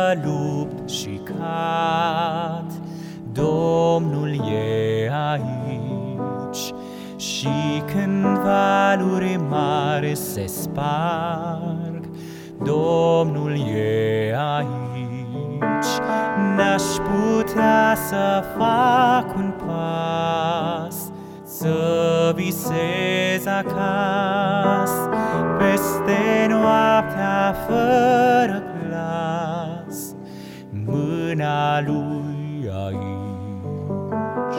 lupt și cad, Domnul e aici. Și când valuri mari se sparg, Domnul e aici. N-aș putea să fac un pas, să visez acasă, peste noaptea fără glas, mâna lui aici.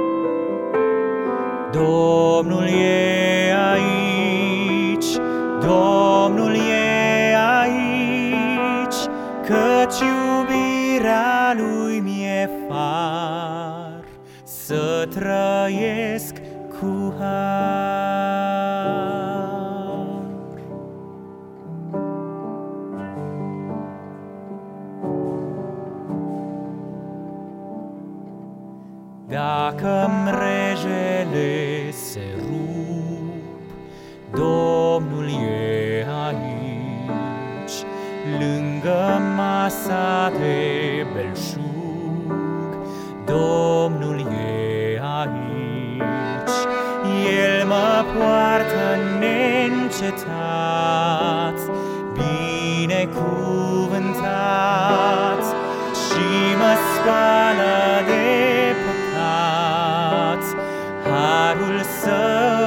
Domnul e aici, Domnul e aici, căci iubirea lui mi-e far să trăiesc cu har. Dacă mrejele se rup, Domnul e aici. Lângă masa de belșug, Domnul e aici. El mă poartă neîncetat, binecuvântat, și mă spală de păcat, harul său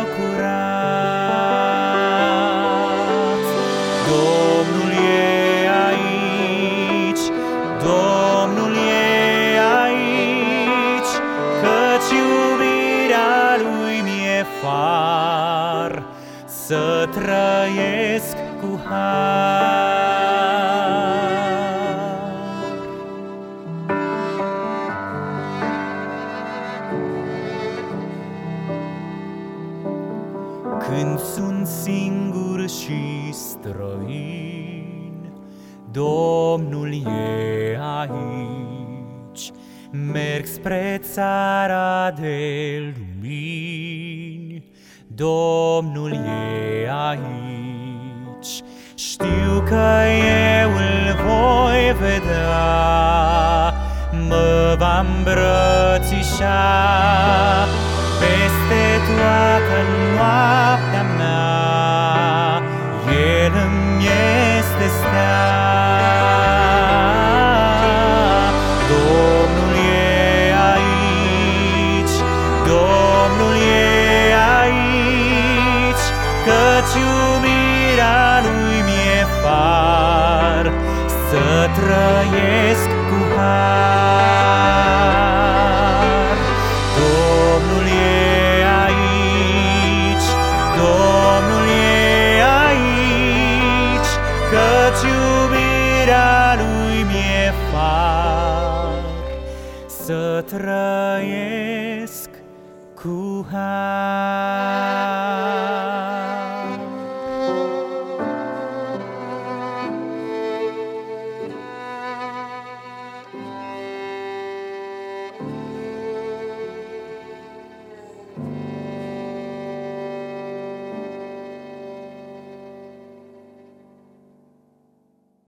curat. Domnul e aici, Domnul e aici, căci iubirea lui mi-e far să trăiesc cu har. Când sunt singur și străin, Domnul e aici. Merg spre țara de lumini, Domnul e aici. Știu că eu îl voi vedea, mă va îmbrățișa peste toată noaptea mea. El îmi este stea. Domnul e aici, Domnul e aici, căci iubirea lui mi-e far să trăiesc cu har. Domnul e aici, Domnul e aici, căci iubirea lui mi-e far să trăiesc cu har.